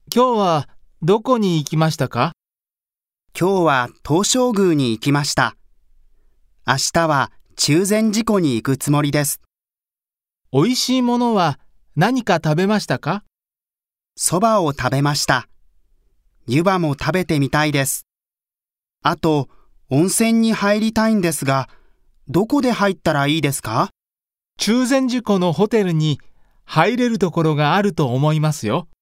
今日はどこに行きましたか？ 今日は東照宮に行きました。明日は中禅寺湖に行くつもりです。 おいしいものは何か食べましたか？ そばを食べました。湯葉も食べてみたいです。あと、温泉に入りたいんですが、どこで入ったらいいですか？ 中禅寺湖のホテルに入れるところがあると思いますよ。